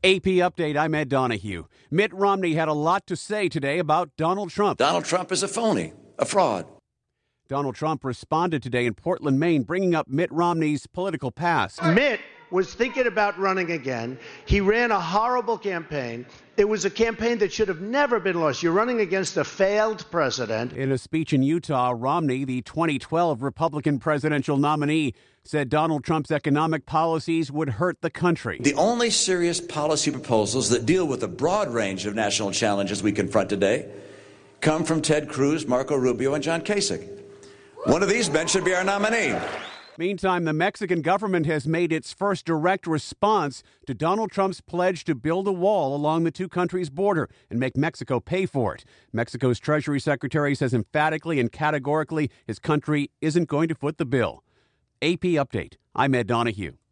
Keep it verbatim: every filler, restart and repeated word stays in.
A P Update, I'm Ed Donahue. Mitt Romney had a lot to say today about Donald Trump. Donald Trump is a phony, a fraud. Donald Trump responded today in Portland, Maine, bringing up Mitt Romney's political past. Mitt was thinking about running again. He ran a horrible campaign. It was a campaign that should have never been lost. You're running against a failed president. In a speech in Utah, Romney, the twenty twelve Republican presidential nominee, said Donald Trump's economic policies would hurt the country. The only serious policy proposals that deal with the broad range of national challenges we confront today come from Ted Cruz, Marco Rubio, and John Kasich. One of these men should be our nominee. Meantime, the Mexican government has made its first direct response to Donald Trump's pledge to build a wall along the two countries' border and make Mexico pay for it. Mexico's Treasury Secretary says emphatically and categorically his country isn't going to foot the bill. A P Update. I'm Ed Donahue.